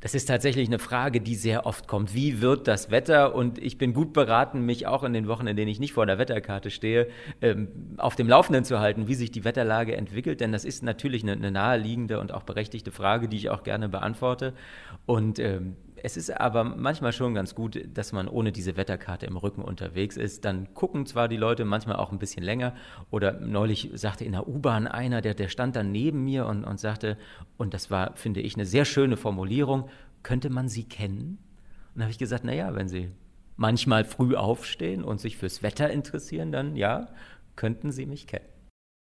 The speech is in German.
Das ist tatsächlich eine Frage, die sehr oft kommt. Wie wird das Wetter? Und ich bin gut beraten, mich auch in den Wochen, in denen ich nicht vor der Wetterkarte stehe, auf dem Laufenden zu halten, wie sich die Wetterlage entwickelt. Denn das ist natürlich eine naheliegende und auch berechtigte Frage, die ich auch gerne beantworte. Und es ist aber manchmal schon ganz gut, dass man ohne diese Wetterkarte im Rücken unterwegs ist. Dann gucken zwar die Leute manchmal auch ein bisschen länger. Oder neulich sagte in der U-Bahn einer, der stand dann neben mir und sagte, und das war, finde ich, eine sehr schöne Formulierung, könnte man Sie kennen? Und da habe ich gesagt, naja, wenn Sie manchmal früh aufstehen und sich fürs Wetter interessieren, dann ja, könnten Sie mich kennen.